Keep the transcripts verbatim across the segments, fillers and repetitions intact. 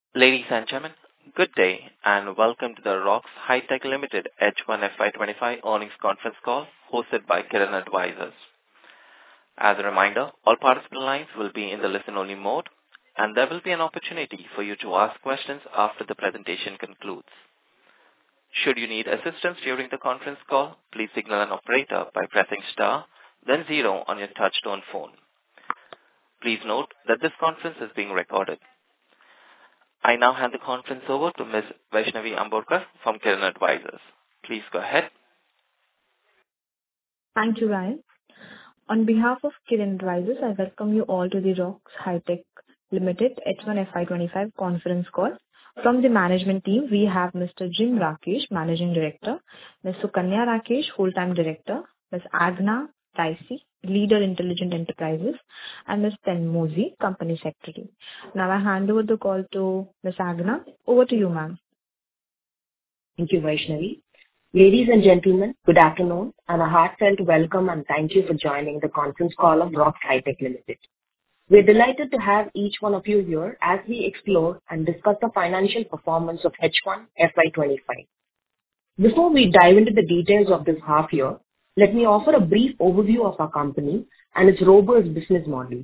Ladies and gentlemen, good day, and welcome to the ROXX Hi-Tech Limited H one F Y twenty-five earnings conference call hosted by Kirin Advisors. As a reminder, all participant lines will be in the listen-only mode, and there will be an opportunity for you to ask questions after the presentation concludes. Should you need assistance during the conference call, please signal an operator by pressing star, then zero on your touchtone phone. Please note that this conference is being recorded. I now hand the conference over to Miz Vaishnavi Amburkar from Kirin Advisors. Please go ahead. Thank you, Ryan. On behalf of Kirin Advisors, I welcome you all to the ROXX Hi-Tech Limited H one F Y twenty-five conference call. From the management team, we have Mister Jim Rakesh, Managing Director, Miz Sukanya Rakesh, Full-Time Director, Miz Agna Dicey, Leader Intelligent Enterprises, and Miz Tenmozi, Company Secretary. Now I hand over the call to Miz Agna. Over to you, ma'am. Thank you, Vaishnavi. Ladies and gentlemen, good afternoon, and a heartfelt welcome and thank you for joining the conference call of ROXX Hi-Tech Limited. We're delighted to have each one of you here as we explore and discuss the financial performance of H one F Y twenty-five. Before we dive into the details of this half year, let me offer a brief overview of our company and its robust business model.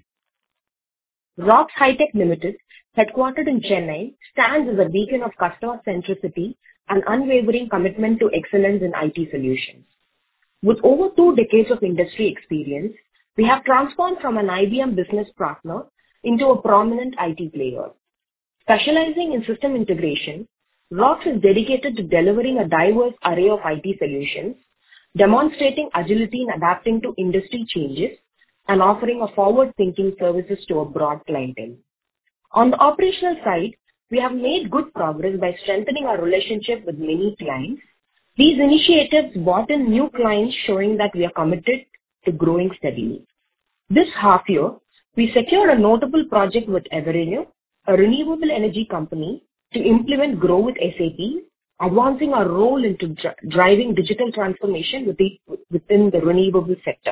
ROXX Hi-Tech Limited, headquartered in Chennai, stands as a beacon of customer centricity and unwavering commitment to excellence in I T solutions. With over two decades of industry experience, we have transformed from an I B M business partner into a prominent I T player. Specializing in system integration, ROXX is dedicated to delivering a diverse array of I T solutions, demonstrating agility in adapting to industry changes, and offering a forward-thinking services to a broad clientele. On the operational side, we have made good progress by strengthening our relationship with many clients. These initiatives brought in new clients, showing that we are committed to growing steadily. This half year, we secured a notable project with Everenew, a renewable energy company, to implement Grow with S A P, advancing our role into dri- driving digital transformation within the renewable sector.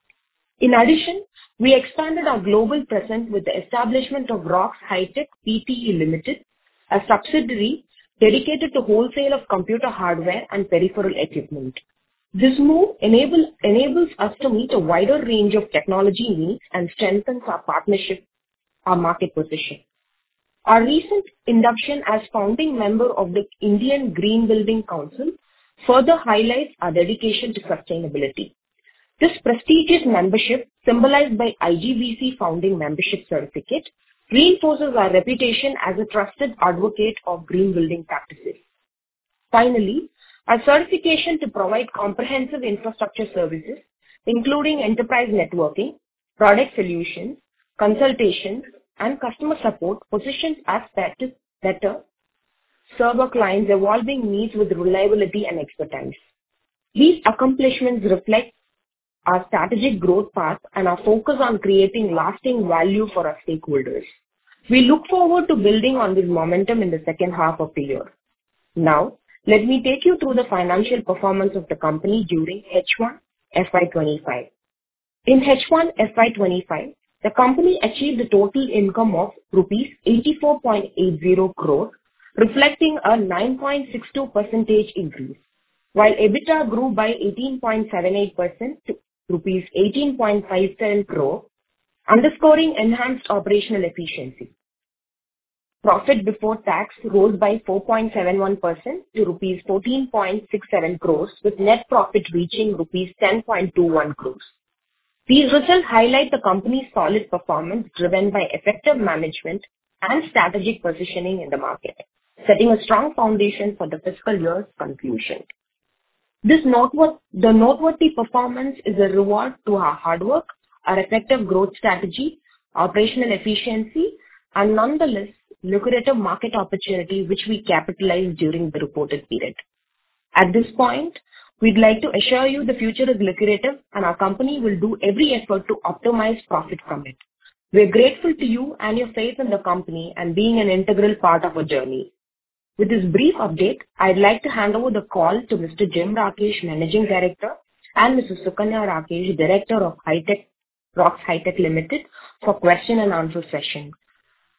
In addition, we expanded our global presence with the establishment of ROXX Hi-Tech P T E Limited, a subsidiary dedicated to wholesale of computer hardware and peripheral equipment. This move enable, enables us to meet a wider range of technology needs and strengthens our partnership, our market position. Our recent induction as founding member of the Indian Green Building Council further highlights our dedication to sustainability. This prestigious membership, symbolized by I G B C Founding Membership Certificate, reinforces our reputation as a trusted advocate of green building practices. Finally, our certification to provide comprehensive infrastructure services, including enterprise networking, product solutions, consultations, and customer support, positions us better, better serve our clients' evolving needs with reliability and expertise. These accomplishments reflect our strategic growth path and our focus on creating lasting value for our stakeholders. We look forward to building on this momentum in the second half of the year. Now, let me take you through the financial performance of the company during H one F Y twenty-five. In H one F Y twenty-five, the company achieved a total income of rupees eighty-four point eight zero crore, reflecting a nine point six two percent increase, while EBITDA grew by eighteen point seven eight percent to rupees eighteen point five seven crore, underscoring enhanced operational efficiency. Profit before tax rose by four point seven one percent to rupees fourteen point six seven crores, with net profit reaching rupees ten point two one crores. These results highlight the company's solid performance driven by effective management and strategic positioning in the market, setting a strong foundation for the fiscal year's conclusion. This noteworthy, the noteworthy performance is a reward to our hard work, our effective growth strategy, operational efficiency, and nonetheless lucrative market opportunity which we capitalized during the reported period. At this point, we'd like to assure you the future is lucrative and our company will do every effort to optimize profit from it. We're grateful to you and your faith in the company and being an integral part of our journey. With this brief update, I'd like to hand over the call to Mister Jim Rakesh, Managing Director, and Missus Sukanya Rakesh, Director of Hi-Tech, ROXX Hi-Tech Limited, for question and answer session.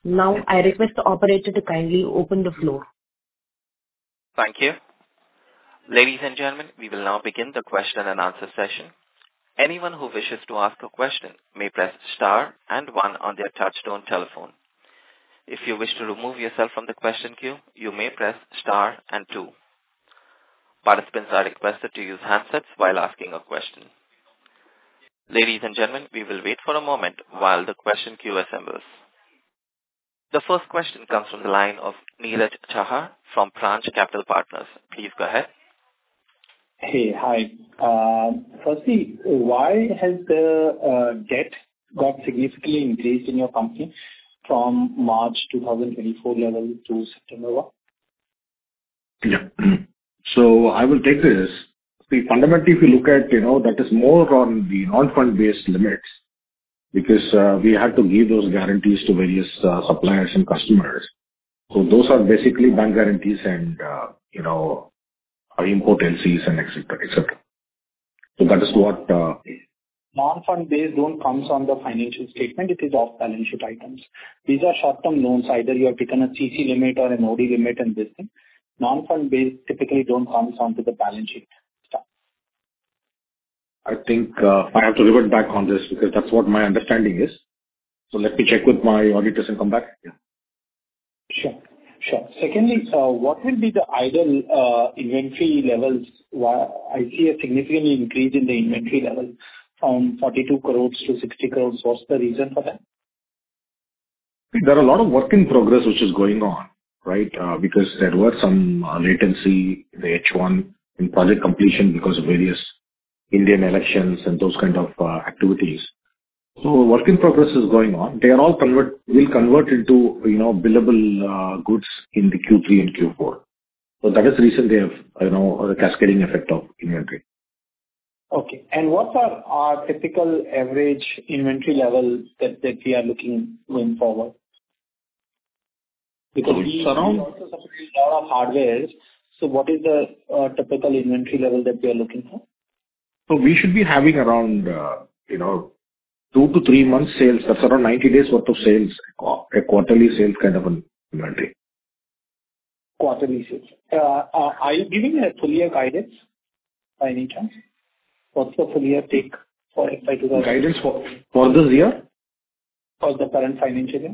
Now, I request the operator to kindly open the floor. Thank you. Ladies and gentlemen, we will now begin the question and answer session. Anyone who wishes to ask a question may press star and one on their touchtone telephone. If you wish to remove yourself from the question queue, you may press star and two. Participants are requested to use handsets while asking a question. Ladies and gentlemen, we will wait for a moment while the question queue assembles. The first question comes from the line of Neeraj Chahar from Branch Capital Partners. Please go ahead. Hey, hi. Uh, firstly, why has the uh, debt got significantly increased in your company from March twenty twenty-four level to September one? Yeah. So I will take this. See, fundamentally, if you look at, you know, that is more on the non-fund based limits, because uh, we had to give those guarantees to various uh, suppliers and customers. So those are basically bank guarantees and, uh, you know, import L Cs and et cetera, et cetera. So that is what... Uh, Non-fund based don't comes on the financial statement. It is off balance sheet items. These are short-term loans. Either you have taken a C C limit or an O D limit and this thing. Non-fund based typically don't come onto the balance sheet stuff. I think uh, I have to revert back on this because that's what my understanding is. So let me check with my auditors and come back. Yeah. Sure. Sure. Secondly, uh, what will be the idle uh, inventory levels? Why I see a significant increase in the inventory level from forty-two crores to sixty crores. What's the reason for that? There are a lot of work in progress which is going on, right? Uh, because there were some uh, latency in the H one in project completion because of various Indian elections and those kind of uh, activities. So work in progress is going on. They are all convert will convert into, you know, billable uh, goods in the Q three and Q four. So that is the reason they have, you know, the cascading effect of inventory. Okay. And what are our typical average inventory levels that, that we are looking going forward? Because So we it's around- we also supply a lot of hardware. So what is the uh, typical inventory level that we are looking for? So we should be having around, uh, you know, two to three months sales. That's around ninety days worth of sales, a quarterly sales kind of an inventory. Quarterly sales. Uh, uh, Are you giving a full year guidance by any chance? What's the full year take for F Y two thousand? Guidance for, for this year? For the current financial year?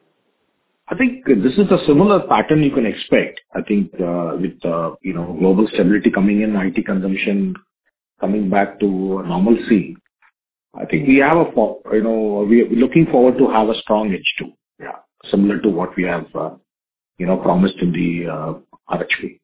I think this is a similar pattern you can expect. I think, uh, with, uh, you know, global stability coming in, I T consumption coming back to normalcy, I think we have a, fo- you know, we are looking forward to have a strong H two. Yeah. Similar to what we have, uh, you know, promised in the uh, R H P.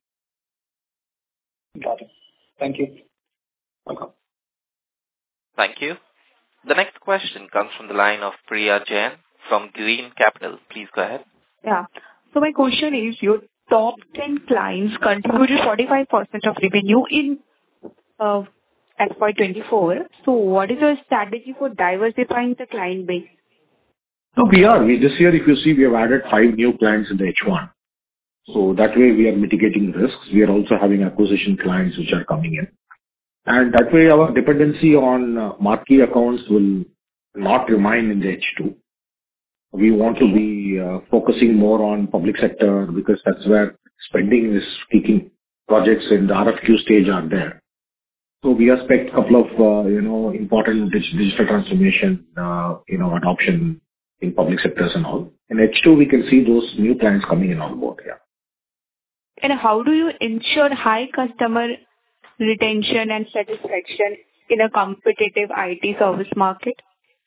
Got it. Thank you. Welcome. Thank you. The next question comes from the line of Priya Jain from Green Capital. Please go ahead. Yeah. So my question is, your top ten clients contributed forty-five percent of revenue in uh, F Y twenty-four. So what is your strategy for diversifying the client base? No, we are. We This year, if you see, we have added five new clients in the H one. So that way we are mitigating risks. We are also having acquisition clients which are coming in. And that way our dependency on uh, marquee accounts will not remain in the H two. We want to be uh, focusing more on public sector because that's where spending is peaking. Projects in the R F Q stage are there. So we expect a couple of, uh, you know, important dig- digital transformation, uh, you know, adoption in public sectors and all. In H two, we can see those new clients coming in on board, yeah. And how do you ensure high customer retention and satisfaction in a competitive I T service market?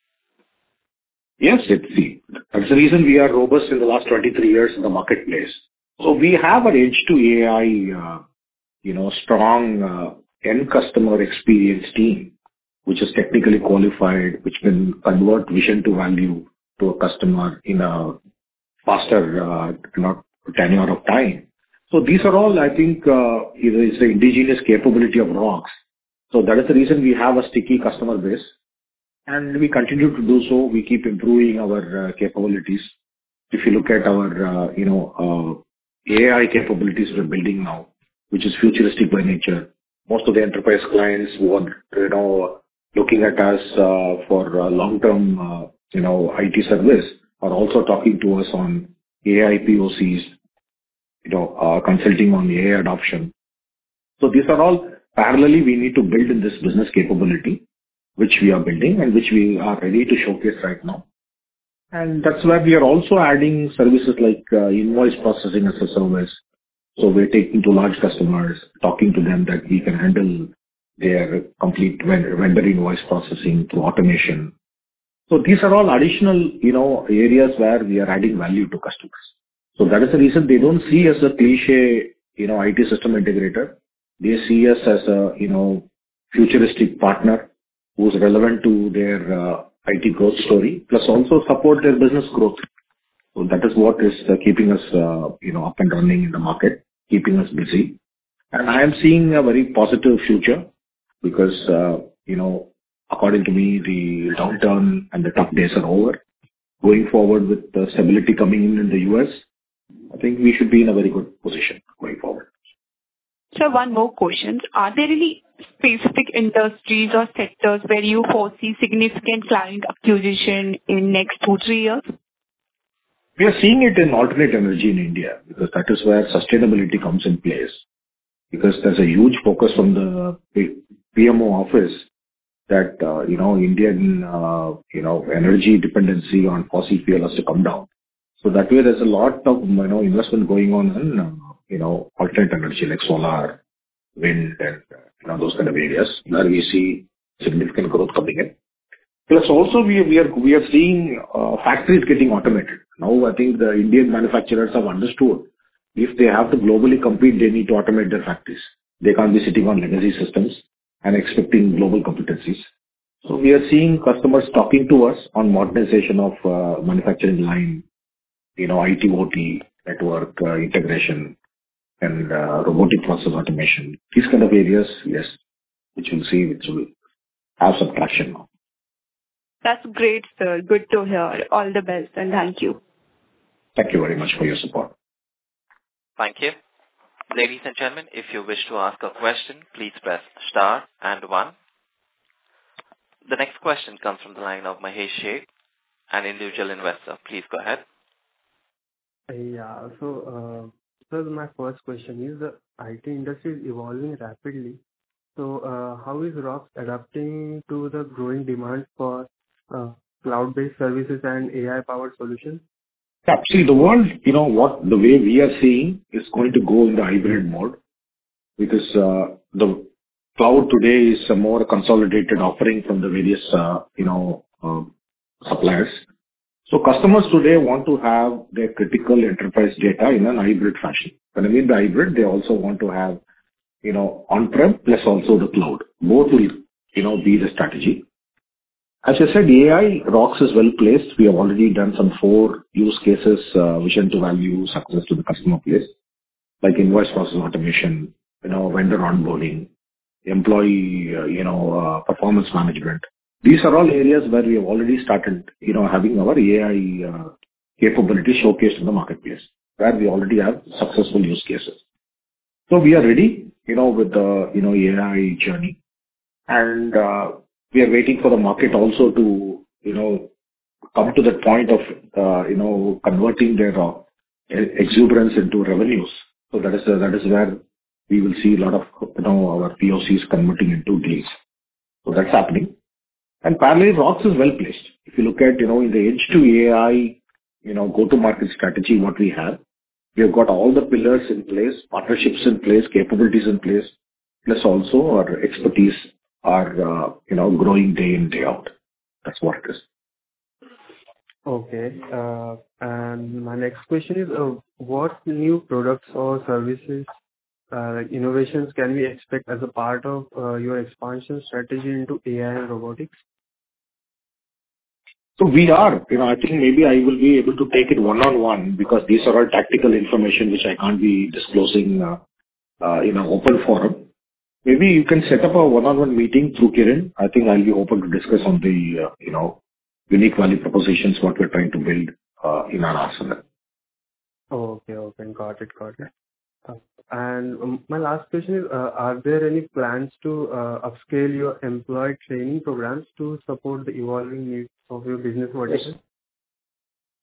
Yes, it's the, that's the reason we are robust in the last twenty-three years in the marketplace. So we have an H two A I, uh, you know, strong uh, end customer experience team, which is technically qualified, which can convert vision to value to a customer in a faster, uh, not tenure of time. So these are all, I think, uh, it's the indigenous capability of ROCks. So that is the reason we have a sticky customer base. And we continue to do so. We keep improving our uh, capabilities. If you look at our, uh, you know, uh, A I capabilities we're building now, which is futuristic by nature. Most of the enterprise clients who are, you know, looking at us uh, for uh, long-term, uh, you know, I T service, are also talking to us on A I P O Cs, you know, uh, consulting on A I adoption. So these are all parallelly we need to build in this business capability, which we are building and which we are ready to showcase right now. And that's where we are also adding services like uh, invoice processing as a service. So we're taking to large customers, talking to them that we can handle their complete vendor, vendor invoice processing through automation. So these are all additional, you know, areas where we are adding value to customers. So that is the reason they don't see us as a cliche, you know, I T system integrator. They see us as a, you know, futuristic partner who's relevant to their uh, I T growth story, plus also support their business growth. So that is what is uh, keeping us, uh, you know, up and running in the market, keeping us busy. And I am seeing a very positive future because, uh, you know, according to me, the downturn and the tough days are over. Going forward with the stability coming in in the U S, I think we should be in a very good position going forward. So one more question. Are there any specific industries or sectors where you foresee significant client acquisition in next two, three years? We are seeing it in alternate energy in India because that is where sustainability comes in place. Because there's a huge focus from the P M O office that, uh, you know, Indian, uh, you know, energy dependency on fossil fuel has to come down. So that way there's a lot of, you know, investment going on in, uh, you know, alternate energy like solar, wind, and, uh, you know, those kind of areas where we see significant growth coming in. Plus also we, we are, we are seeing uh, factories getting automated. Now I think the Indian manufacturers have understood if they have to globally compete, they need to automate their factories. They can't be sitting on legacy systems and expecting global competencies. So we are seeing customers talking to us on modernization of uh, manufacturing line, you know, I T O T, network uh, integration, and uh, robotic process automation. These kind of areas, yes, which we'll see, which will have some traction now. That's great, sir. Good to hear. All the best and thank you. Thank you very much for your support. Thank you. Ladies and gentlemen, if you wish to ask a question, please press star and one. The next question comes from the line of Mahesh Sheth, an individual investor. Please go ahead. Yeah. So, uh, sir, my first question is the I T industry is evolving rapidly. So, uh, how is ROX adapting to the growing demand for uh, cloud-based services and A I-powered solutions? Yeah, see, the world, you know, what the way we are seeing is going to go in the hybrid mode because uh, the cloud today is a more consolidated offering from the various, uh, you know, uh, suppliers. So customers today want to have their critical enterprise data in an hybrid fashion. When I mean the hybrid, they also want to have, you know, on-prem plus also the cloud. Both will, you know, be the strategy. As I said, A I, ROX is well placed. We have already done some four use cases, uh, vision to value, success to the customer place, like invoice process automation, you know, vendor onboarding, employee, uh, you know, uh, performance management. These are all areas where we have already started, you know, having our A I uh, capability showcased in the marketplace, where we already have successful use cases. So we are ready, you know, with the, you know, A I journey. And uh, we are waiting for the market also to, you know, come to that point of, uh, you know, converting their uh, exuberance into revenues. So that is uh, that is where we will see a lot of, you know, our P O Cs converting into deals. So that's happening. And parallel, ROX is well placed. If you look at, you know, in the edge to A I, you know, go-to-market strategy, what we have, we have got all the pillars in place, partnerships in place, capabilities in place, plus also our expertise are, uh, you know, growing day in, day out. That's what it is. Okay. Uh, and my next question is, uh, what new products or services, uh, like innovations, can we expect as a part of uh, your expansion strategy into A I and robotics? So we are, you know, I think maybe I will be able to take it one-on-one because these are all tactical information which I can't be disclosing uh, uh, in an open forum. Maybe you can set up a one-on-one meeting through Kiran. I think I'll be open to discuss on the, uh, you know, unique value propositions, what we're trying to build uh, in our arsenal. Okay, okay. Got it, got it. Uh, And um, my last question is, uh, are there any plans to uh, upscale your employee training programs to support the evolving needs of your business vertical? Yes.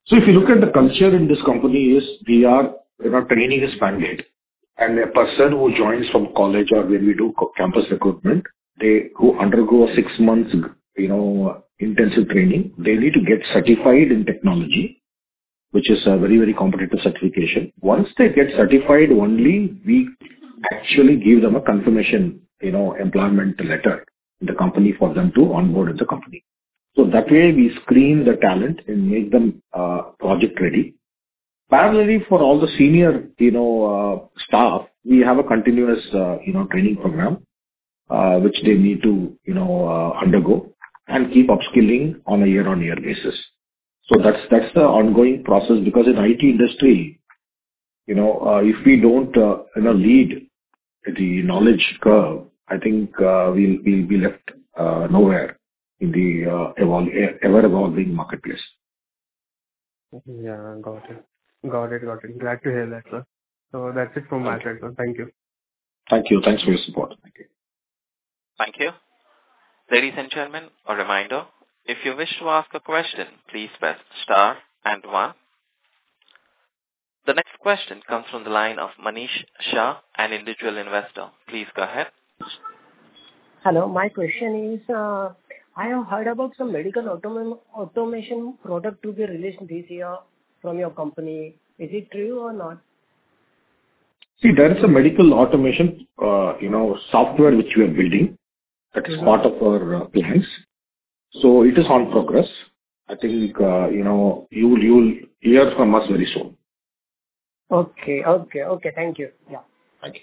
So if you look at the culture in this company is we are, you know, training is mandate. And a person who joins from college or when we do co- campus recruitment, they who undergo a six months, you know, intensive training, they need to get certified in technology, which is a very, very competitive certification. Once they get certified, only we actually give them a confirmation, you know, employment letter in the company for them to onboard in the company. So that way we screen the talent and make them uh, project ready. Parallelly, for all the senior, you know, uh, staff, we have a continuous, uh, you know, training program, uh, which they need to, you know, uh, undergo and keep upskilling on a year-on-year basis. So that's that's the ongoing process, because in I T industry, you know, uh, if we don't, uh, you know, lead the knowledge curve, I think uh, we'll we'll be left uh, nowhere in the uh, evol- ever-evolving marketplace. Yeah, got it. Got it, got it. Glad to hear that, sir. So that's it from my Okay. side, sir. Thank you. Thank you. Thanks for your support. Thank you. Thank you. Ladies and gentlemen, a reminder, if you wish to ask a question, please press star and one. The next question comes from the line of Manish Shah, an individual investor. Please go ahead. Hello, my question is, uh, I have heard about some medical automa- automation product to be released this year from your company. Is it true or not? See, there is a medical automation, uh, you know, software which we are building. That is Mm-hmm. part of our uh, plans. So it is on progress. I think, uh, you know, you will, you will hear from us very soon. Okay, okay, okay. Thank you. Yeah. Thank you.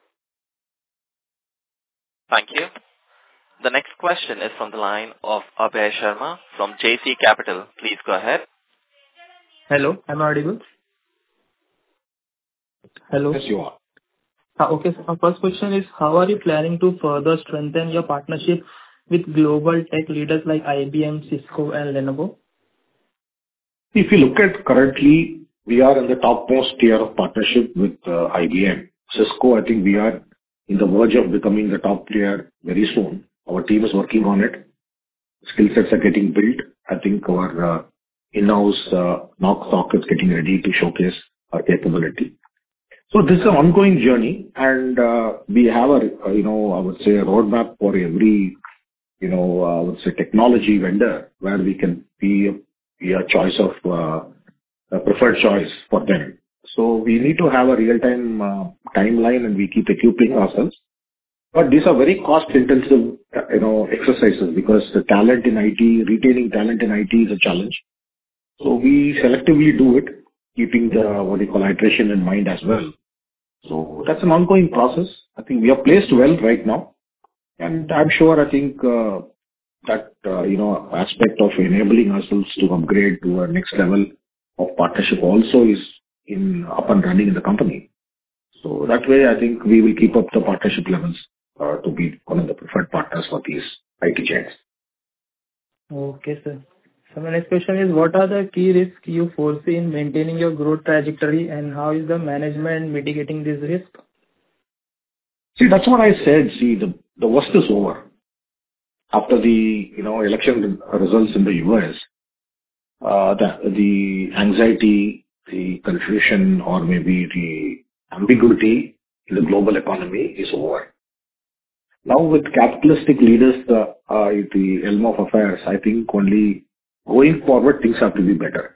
Thank you. The next question is from the line of Abhay Sharma from J C Capital. Please go ahead. Hello, am I audible? Hello. Yes, you are. Uh, Okay, so our first question is, how are you planning to further strengthen your partnership with global tech leaders like I B M, Cisco, and Lenovo? If you look at currently, we are in the topmost tier of partnership with uh, I B M. Cisco, I think we are in the verge of becoming the top tier very soon. Our team is working on it. Skill sets are getting built. I think our uh, in-house uh, knock stock is getting ready to showcase our capability. So this is an ongoing journey, and uh, we have a, uh, you know, I would say a roadmap for every, you know, uh, I would say technology vendor where we can be a, be a choice of, uh, a preferred choice for them. So we need to have a real-time uh, timeline, and we keep equipping ourselves. But these are very cost-intensive, uh, you know, exercises, because the talent in I T, retaining talent in I T is a challenge. So we selectively do it, keeping the, what do you call, iteration in mind as well. So that's an ongoing process. I think we are placed well right now, and I'm sure, I think, uh, that, uh, you know, aspect of enabling ourselves to upgrade to a next level of partnership also is in up and running in the company. So that way, I think we will keep up the partnership levels uh, to be one of the preferred partners for these I T giants. Okay, sir. So my next question is, what are the key risks you foresee in maintaining your growth trajectory, and how is the management mitigating this risk? See, that's what I said. See, the, the worst is over. After the, you know, election results in the U S, uh, the, the anxiety, the confusion, or maybe the ambiguity in the global economy is over. Now with capitalistic leaders uh, uh, at the helm of affairs, I think only going forward things have to be better.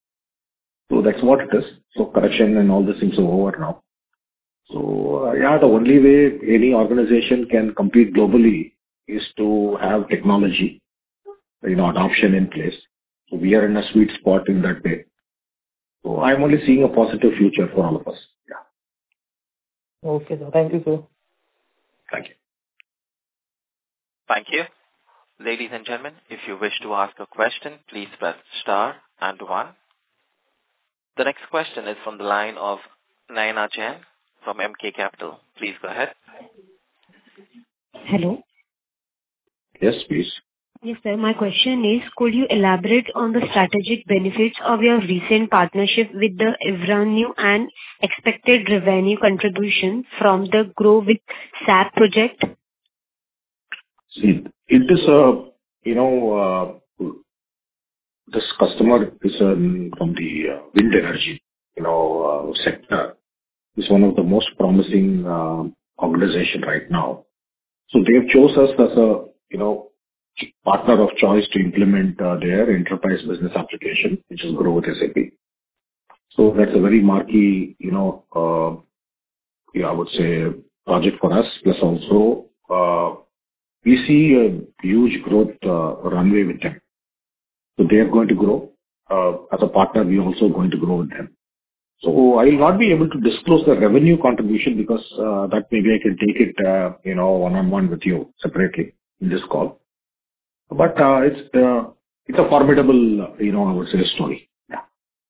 So that's what it is. So corruption and all these things are over now. So uh, yeah, the only way any organization can compete globally is to have technology, you know, adoption in place. So we are in a sweet spot in that way. So I'm only seeing a positive future for all of us. Yeah. Okay, sir. Thank you, sir. Thank you. Thank you. Ladies and gentlemen, if you wish to ask a question, please press star and one. The next question is from the line of Naina Jain from M K Capital. Please go ahead. Hello. Yes, please. Yes, sir. My question is, could you elaborate on the strategic benefits of your recent partnership with the Evranue and expected revenue contribution from the Grow with S A P project? See, it is a, you know, uh, this customer is um, from the uh, wind energy, you know, uh, sector. It's one of the most promising uh, organization right now. So they have chose us as a, you know, partner of choice to implement uh, their enterprise business application, which is Grow with S A P. So that's a very marquee, you know, uh, yeah, I would say project for us. Plus also, uh, we see a huge growth uh, runway with them. So they are going to grow. Uh, as a partner, we are also going to grow with them. So I will not be able to disclose the revenue contribution because uh, that maybe I can take it, uh, you know, one-on-one with you separately in this call. But uh, it's uh, it's a formidable, uh, you know, I would say story. Yeah.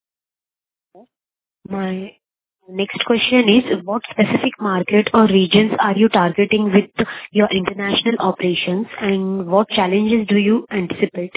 My next question is, what specific market or regions are you targeting with your international operations, and what challenges do you anticipate?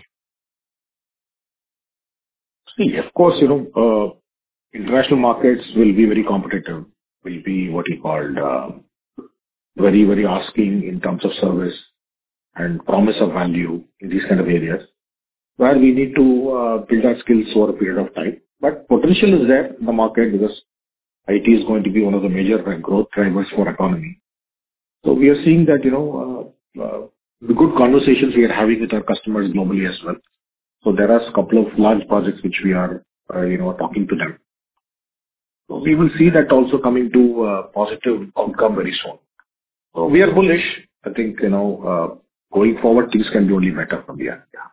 See, of course, you know, uh, international markets will be very competitive, will be what you called uh, very, very asking in terms of service and promise of value in these kind of areas, where we need to uh, build our skills over a period of time. But potential is there in the market because I T is going to be one of the major growth drivers for economy. So we are seeing that, you know, uh, uh, the good conversations we are having with our customers globally as well. So there are a couple of large projects which we are, uh, you know, talking to them. So we will see that also coming to uh, positive outcome very soon. So we are bullish. I think, you know, uh, going forward, things can be only better from here. Yeah.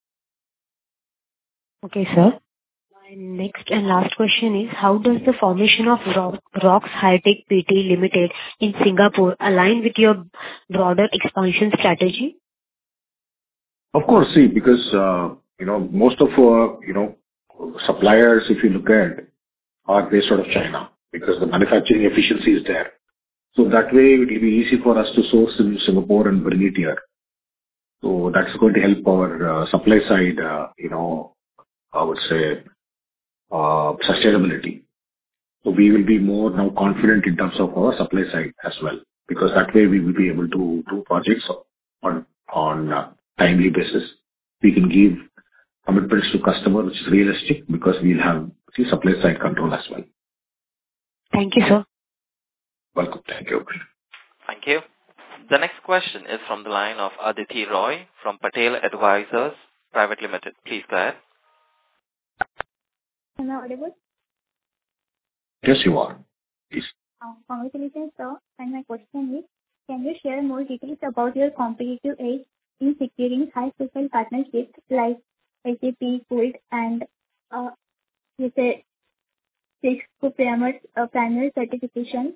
Okay, sir. My next and last question is, how does the formation of Ro- ROXX Hi-Tech P T Limited in Singapore align with your broader expansion strategy? Of course, see, because, uh, you know, most of our, you know, suppliers, if you look at, are based out of China because the manufacturing efficiency is there. So that way it will be easy for us to source in Singapore and bring it here. So that's going to help our uh, supply side, uh, you know, I would say, uh, sustainability. So we will be more now confident in terms of our supply side as well, because that way we will be able to do projects on on a timely basis. We can give commitments to customer, which is realistic, because we'll have the supply side control as well. Thank you, sir. Welcome. Thank you. Thank you. The next question is from the line of Aditi Roy from Patel Advisors Private Limited. Please go ahead. Am I audible? Yes, you are. Please. Uh, Congratulations, sir. And my question is, can you share more details about your competitive edge in securing high-profile partnerships like S A P, Gold, and uh, with a Cisco Premier uh, Premier certification?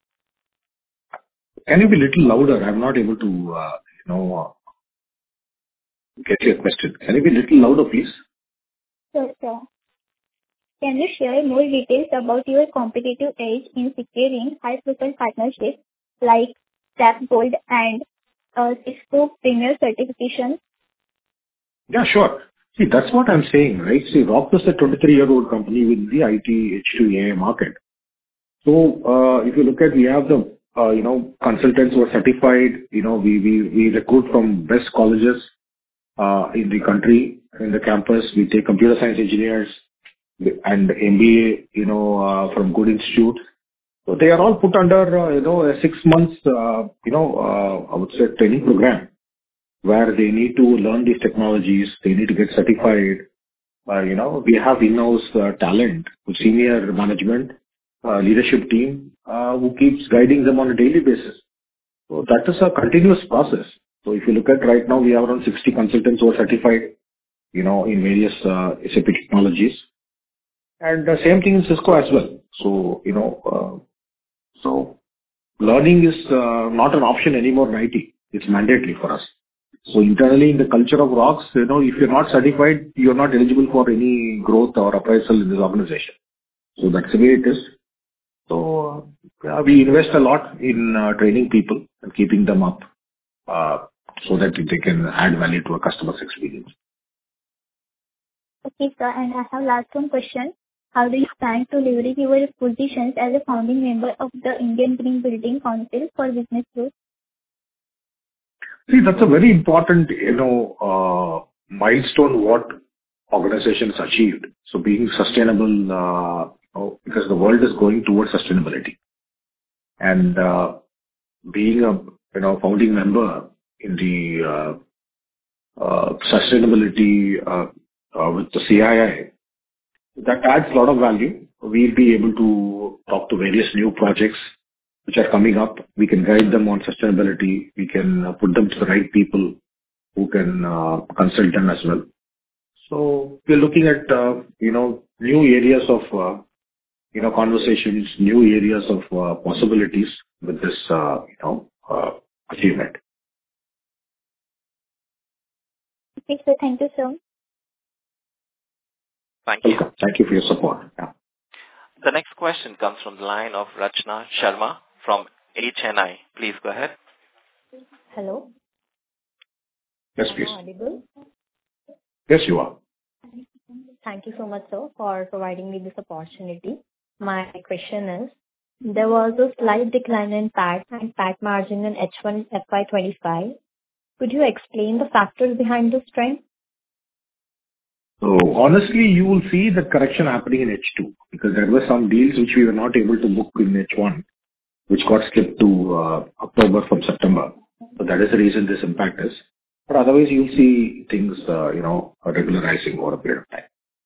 Can you be a little louder? I'm not able to, uh, you know, uh, get your question. Can you be a little louder, please? Sure, sir. Can you share more details about your competitive edge in securing high-profile partnerships like SAP Gold and uh, Cisco Premier certification? Yeah, sure. See, that's what I'm saying, right? See, ROXX is a twenty-three-year-old company with the I T H two A I market. So, uh, if you look at, we have the, uh, you know, consultants who are certified, you know, we, we, we recruit from best colleges, uh, in the country, in the campus. We take computer science engineers and M B A, you know, uh, from good institutes. So they are all put under, uh, you know, a six months, uh, you know, uh, I would say training program where they need to learn these technologies. They need to get certified. Uh, you know, we have in-house uh, talent, senior management, uh, leadership team, uh, who keeps guiding them on a daily basis. So that is a continuous process. So if you look at right now, we have around sixty consultants who are certified, you know, in various uh, S A P technologies. And the same thing in Cisco as well. So, you know, uh, so learning is uh, not an option anymore in I T. It's mandatory for us. So internally in the culture of ROXX, you know, if you're not certified, you're not eligible for any growth or appraisal in this organization. So that's the way it is. So uh, we invest a lot in uh, training people and keeping them up uh, so that they can add value to a customer's experience. Okay, sir. And I have last one question. How do you plan to leverage your positions as a founding member of the Indian Green Building Council for business growth? See, that's a very important, you know, uh, milestone what organizations achieved. So being sustainable, uh, you know, because the world is going towards sustainability, and uh, being a you know founding member in the uh, uh, sustainability uh, uh, with the C I I, that adds a lot of value. We'll be able to talk to various new projects which are coming up. We can guide them on sustainability. We can uh, put them to the right people who can uh, consult them as well. So we're looking at, uh, you know, new areas of, uh, you know, conversations, new areas of uh, possibilities with this, uh, you know, uh, achievement. Okay, sir. Thank you, sir. Thank you. Welcome. Thank you for your support. Yeah. The next question comes from the line of Rachna Sharma from H N I. Please go ahead. Hello. Yes, Am please. I audible? Yes, you are. Thank you so much, sir, for providing me this opportunity. My question is, there was a slight decline in P A T and P A T margin in H one F Y twenty-five. Could you explain the factors behind this trend? So honestly, you will see the correction happening in H two, because there were some deals which we were not able to book in H one, which got skipped to uh, October from September. So that is the reason this impact is. But otherwise, you'll see things, uh, you know, regularizing over a period of time.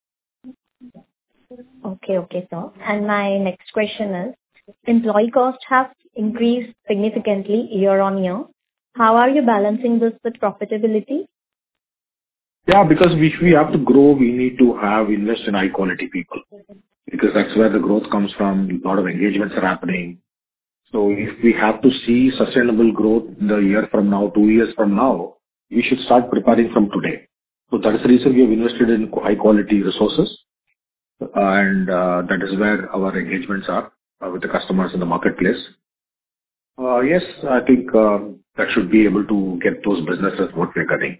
Okay, okay, sir. And my next question is, employee costs have increased significantly year on year. How are you balancing this with profitability? Yeah, because if we have to grow, we need to have invest in high quality people, because that's where the growth comes from. A lot of engagements are happening. So if we have to see sustainable growth in the year from now, two years from now, we should start preparing from today. So that is the reason we have invested in high quality resources, and uh, that is where our engagements are uh, with the customers in the marketplace. Uh, yes, I think uh, that should be able to get those businesses what we're getting.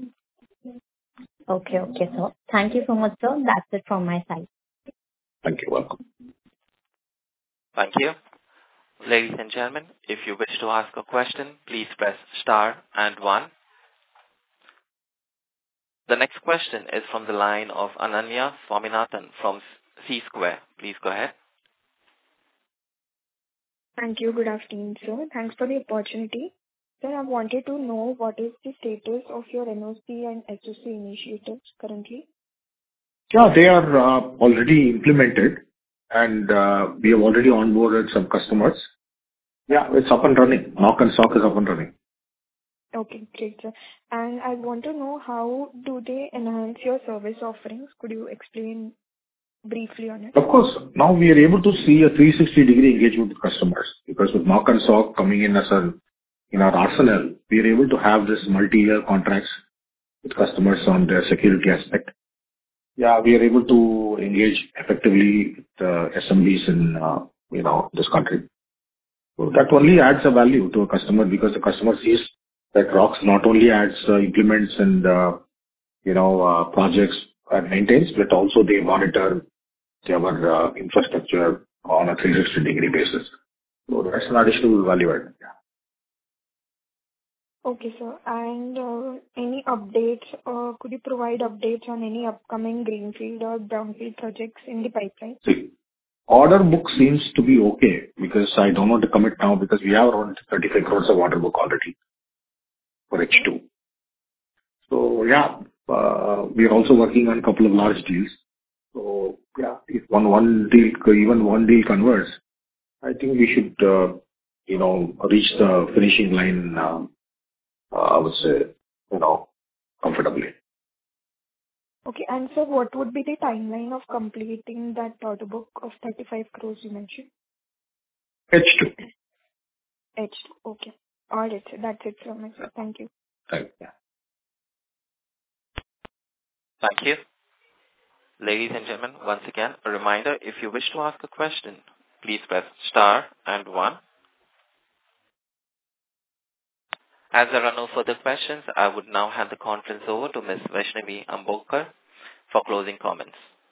Okay, okay, sir. Thank you so much, sir. That's it from my side. Thank you. Welcome. Thank you. Ladies and gentlemen, if you wish to ask a question, please press star and one. The next question is from the line of Ananya Swaminathan from C Square. Please go ahead. Thank you. Good afternoon, sir. Thanks for the opportunity. Sir, I wanted to know what is the status of your N O C and H O C initiatives currently? Yeah, they are uh, already implemented, and uh, we have already onboarded some customers. Yeah, it's up and running. Knock and Sock is up and running. Okay, great, sir. And I want to know, how do they enhance your service offerings? Could you explain briefly on it? Of course, now we are able to see a three sixty degree engagement with customers, because with Knock and Sock coming in as a in our arsenal, we are able to have this multi-year contracts with customers on their security aspect. Yeah, we are able to engage effectively with uh, S M Bs in uh, you know this country. So that only adds a value to a customer, because the customer sees that ROX not only adds uh, implements and uh, you know uh, projects and maintains, but also they monitor their uh, infrastructure on a three sixty degree basis. So that's an additional value add. Okay, sir. And uh, any updates, or could you provide updates on any upcoming greenfield or brownfield projects in the pipeline? See, order book seems to be okay, because I don't want to commit now, because we have around thirty-five crores of order book already for H two. So yeah, uh, we are also working on a couple of large deals. So yeah, if one one deal, even one deal converts, I think we should uh, you know reach the finishing line. Uh, uh, I would say you know comfortably. Okay, and sir, what would be the timeline of completing that order book of thirty-five crores you mentioned? H two. H two. Okay. All right, sir. That's it from my side. Thank you. Thank you. Thank you. Ladies and gentlemen, once again, a reminder, if you wish to ask a question, please press star and one. As there are no further questions, I would now hand the conference over to Miz Vaishnavi Ambokar for closing comments.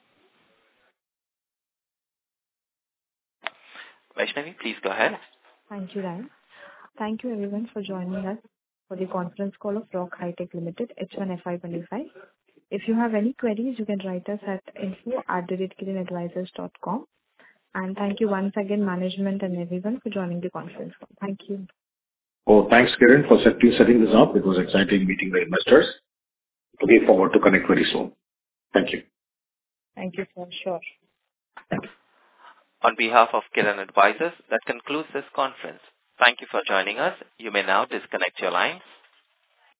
Vaishnavi, please go ahead. Thank you, Ryan. Thank you everyone for joining us for the conference call of Rock High Tech Limited H one F Y twenty-five. If you have any queries, you can write us at info at the rate kiran advisors dot com. And thank you once again, management and everyone, for joining the conference call. Thank you. Oh, thanks, Kiran, for set- setting this up. It was exciting meeting the investors. Looking forward to connect very soon. Thank you. Thank you, sir. Sure. On behalf of Kiran Advisors, that concludes this conference. Thank you for joining us. You may now disconnect your lines.